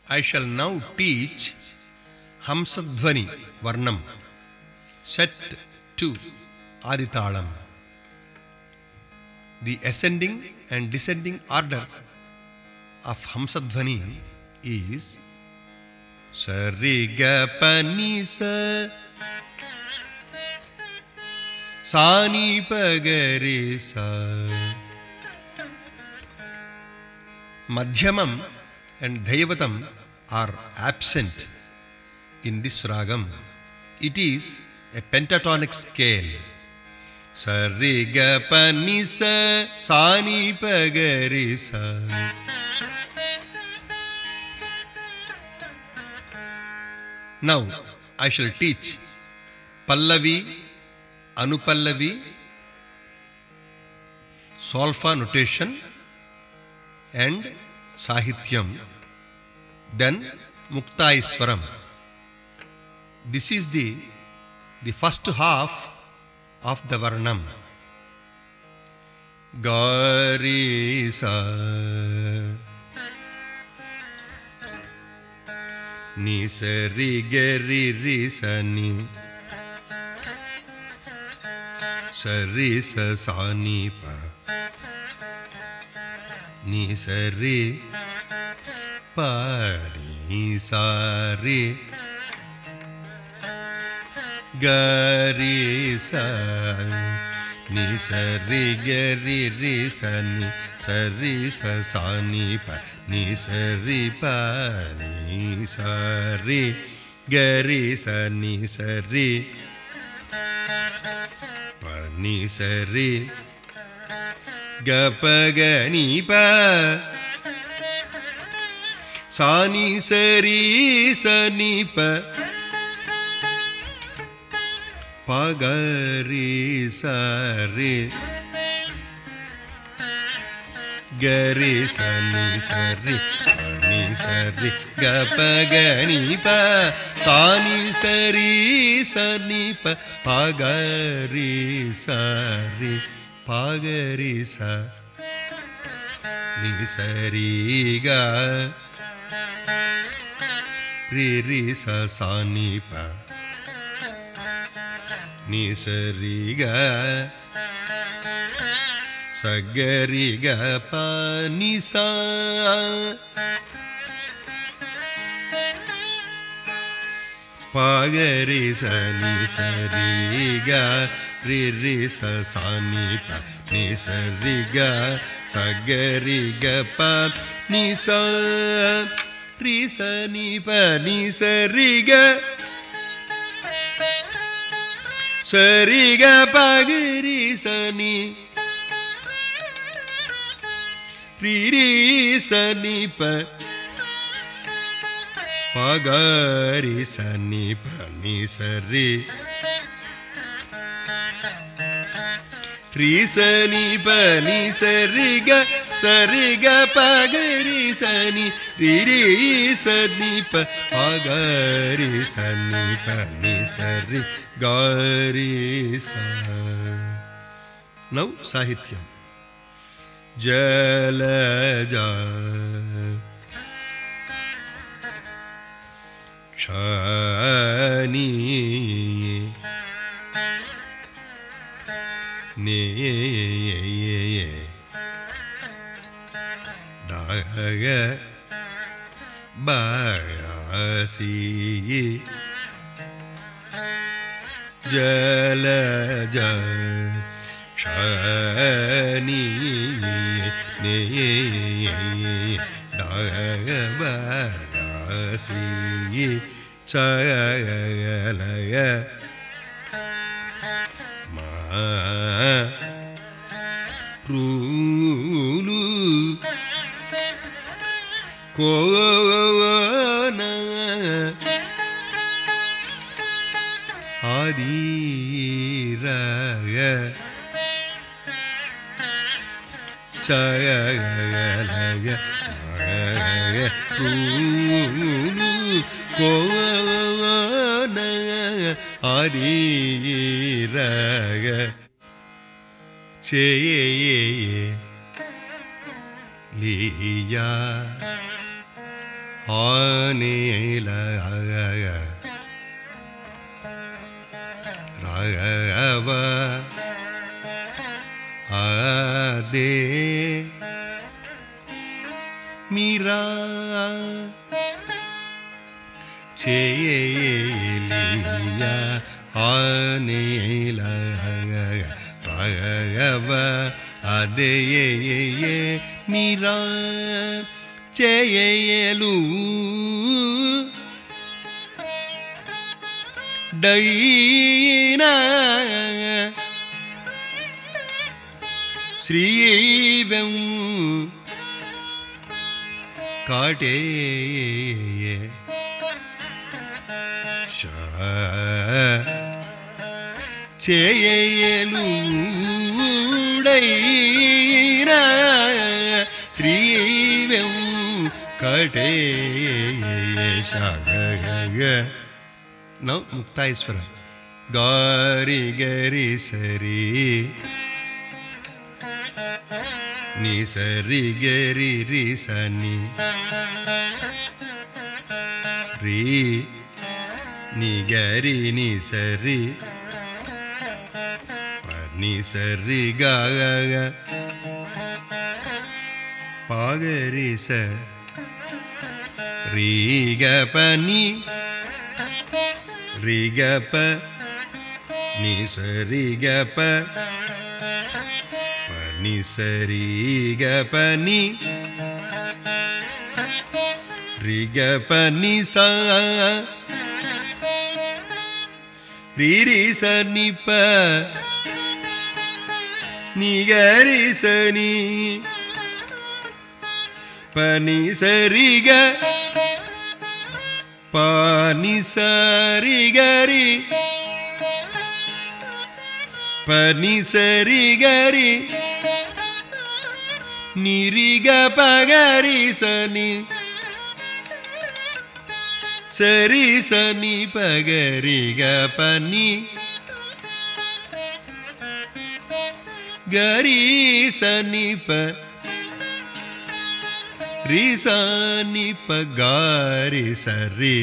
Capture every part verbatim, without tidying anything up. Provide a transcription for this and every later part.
I shall now teach Hamsadhvani Varnam set to Aditalam. The ascending and descending order of Hamsadhvani is Sarigapani Sani Pagarisa. Madhyamam and Dhaivatam are absent in this ragam. It is a pentatonic scale. Sarigapani Sani Pagarisa. Now I shall teach Pallavi, Anupallavi, solfa notation and Sahityam, then Muktaiswaram. This is the, the first half of the Varnam. Garisa Ni Sari Gari Risani Sari Sani Pa Ni Sari Pa Ni Sari Gari Sa Ni Sari Gari Risani Sari Sani Pa Ni Sari Pa Ni Sari Gari Sani Sari Pa Ni Sari Gapagani Pa Sani Sari Sani Pa Pagari Sari Gari Sani Sari Pani Sari Gapagani Pa Sani Sari Sani Pa Pagari Sari Pagari Sa Ni Sari Ga Ri Ri Sa Sani Pa Ni Sari Ga Sagari Ga Pa Ni Sa Pagari Sa Ni Sari Ga Ri Ri Sa Sani Pa Ni Sari Ga Sagari Ga Pa Ni Sa Ri Sa Ni Pa Ni Sari Ga Sari Ga Pagari Sa Ni Ri Ri Sa Ni Pa Pagari Sa Ni Pa Ni Sari Ri Sa Ni Pa Ni Sari Ga Sari Ga Pagari Sa Ni Ri Ri Sa Ni Pa Pagari Sa Ni Pa Ni Sari Gari Sa. Now Sahityam. Jalaja Chani Ne Daga Basi Jalaja Chani Ne Daga Basi Chalaya Ma Rulu Kona Adiraga Chalaya Rulu Kona Adiraga Cheye Liya ஆனேல Raghava ஆதே Meera சேலியா ஆனேல Raghava ஆதே Meera சேயலு டைனா ஸ்ரீவம் காட்டே சேயலு டைனா ஸ்ரீவம் காட்டே ஷாக. Now Muktaiswara. Gari gari sari ni sari gari ri sani ri ni gari ni sari pa ni sari ga ga ga pa gari sa ri ga pa ni ri ga pa ni sa ri ga pa pa ni sa ri ga pa ni ri ga pa ni sa ri ri sa ni pa ni ga ri sa ni pa ni sa ri ga pa ni sa ri ga ri pa ni sa ri ga ri ni ri ga pa ga ri sa ni sa ri sa ni pa ga ri ga pa ni ga ri sa ni pa ri sa ni pa ga ri sa ri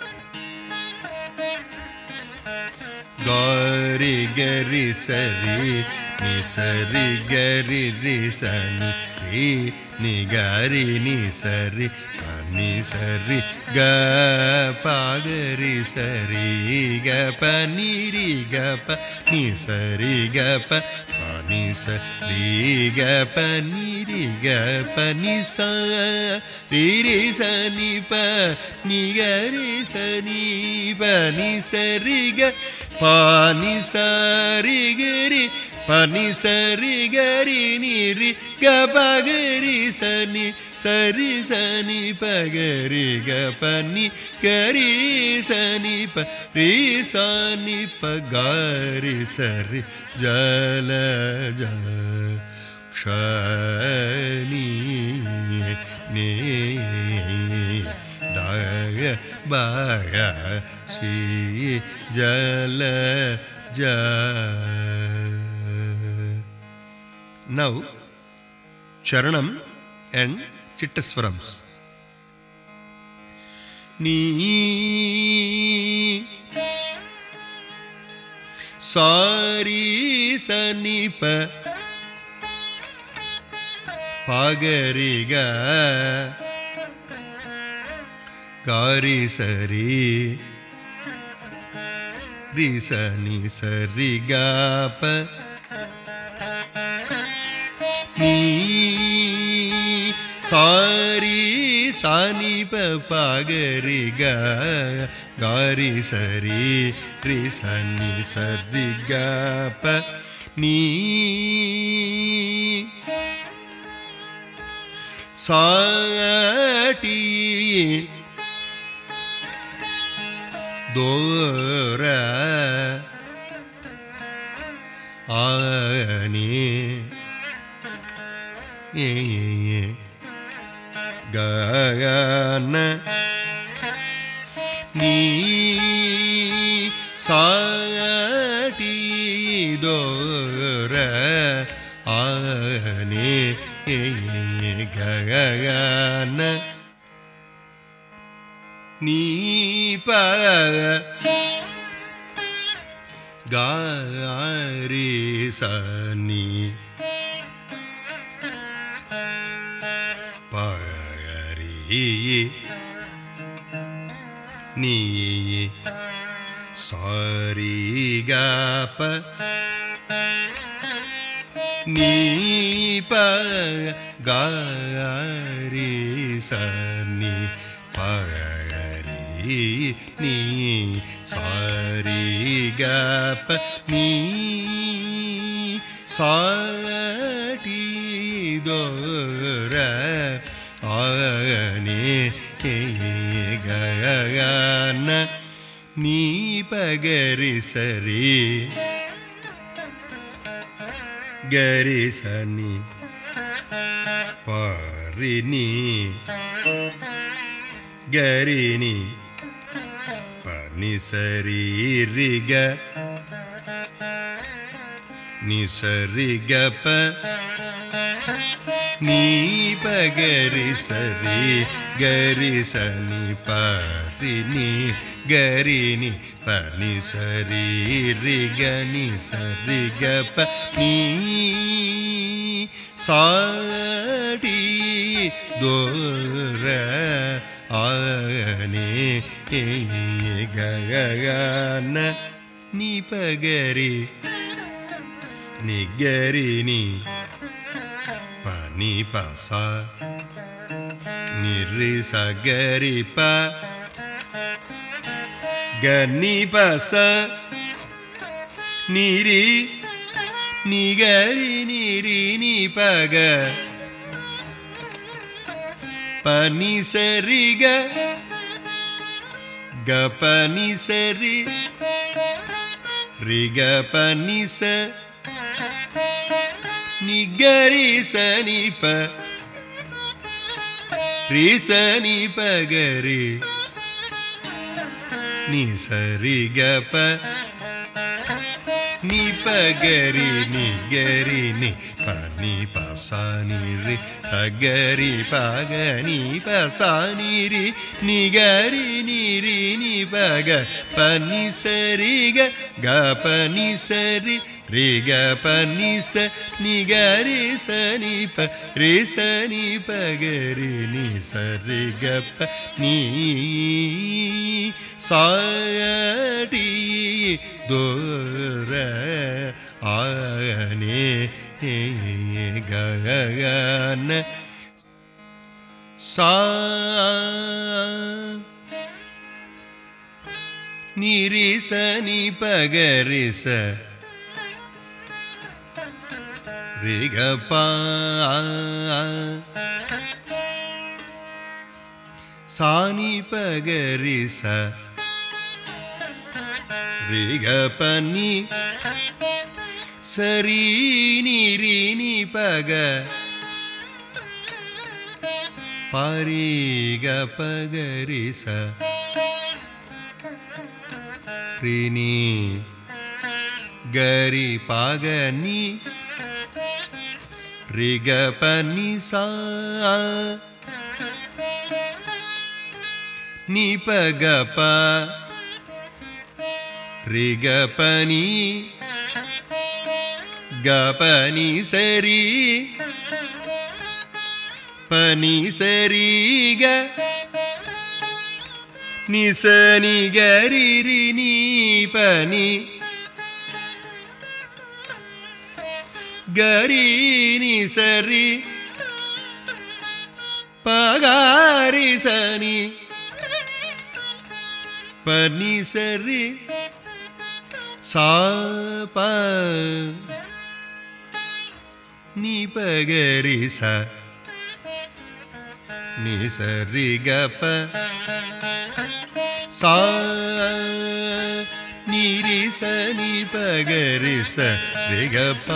ga ri ga ri sa ri ni sa ri ga ri ri sa ni ri ni ga ri ni sa ri pa ni sa ri ga pa ga ri sa ri ga pa ni ri ga pa ni sa ri ga pa pa ni sa ri ga pa ni ri ga pa ni sa ri ri sa ni pa ni ga ri sa ni pa ni sa ri ga pa ni sa ri ga ri pa ni sa ri ga ri ni ri ga pa ga ri sa ni sa ri sa ni pa ga ri ga pa ni ga ri sa ni pa ri sa ni pa ga ri sa ri jala ja shani ni da ba ga si jala ja. Now Charanam and Chittaswarams. Ni sari sa ni pa pa ga ri ga ga ri sa ri ri sa ni sa ri ga pa ni sari sa ni pa pa ga ri ga ga ri sa ri ri sa ni sa ri ga pa ni sa ti do ra a ni ye ye ga na ni sa ti do ra a ni ye ye ga na நீ ப காரி சனி பகரி நீ sorry கப நீ ப காரி சனி பகரி நீ sorry கப நீ சாடி தோர ஆனே கன நீ பகரி சரி கரி சனி பரினி கரினி பனி சரி ரிக நி சரி கப நீ பகரி சரி கரி சனி பரினி கரினி பனி சரி ரிக நி சரி கப நீ சாடி தோர ஆனே கன நீ பகரி நிகரினி பனி பச நிரி சகரி ப கனி பச நிரி நிகரி நிரி நி பக பனி சரி க க பனி சரி ரிக பனி ச நிகரி சனி ப ரி சனி பகரி நி சரி கப நீ பகரி நிகரி நி பனி பசானி ரி சகரி பக நீ பசானி ரி நிகரி நிரி நி பக பனி சரி க க பனி சரி ரி க பனி ச நிகரி சனி ப ரி சனி பகரி நி சரி கப நீ சாடி தோர ஆனே கன சா நிரி சனி பகரி ச ரி க ப சானி பகரி ச ரி க பனி சரி நிரி நி பக பரி க பகரி ச ரி நி கரி பக நீ ரி க பனி சா நீ பக ப ரி க பனி க பனி சரி பனி சரி க நி சனி கரி ரி நீ பனி கரி நி சரி பகாரி சனி பனி சரி சா ப நீ பகரி ச நீ சரி க ப சா நீரி சனி பகரி ச ரி க ப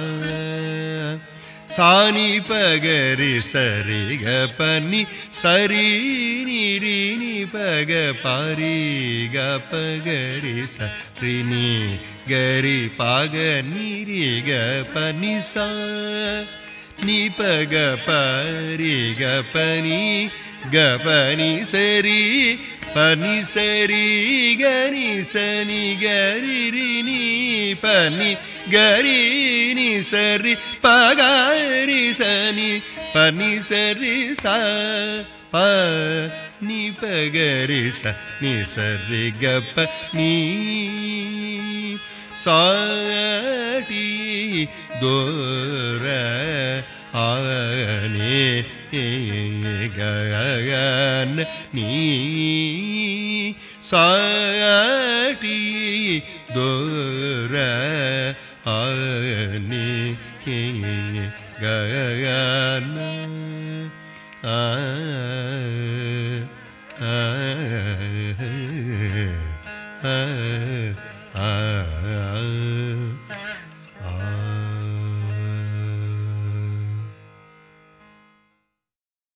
சானி பகரி சரி க பனி சரி நிரி நி பக பரி க பகரி ச ரி நி கரி பக நிரி க பனி ச நீ பக பரி க பனி க பனி சரி பனி சரி கரி சனி கரி ரினி பனி கரி நி சரி பகரி சனி பனி சரி ச ப நீ பகரி ச நீ சரி கப்ப நீ சாடி தோர ஆனே கன நீ சாடி தோர ஆனே கன ஆ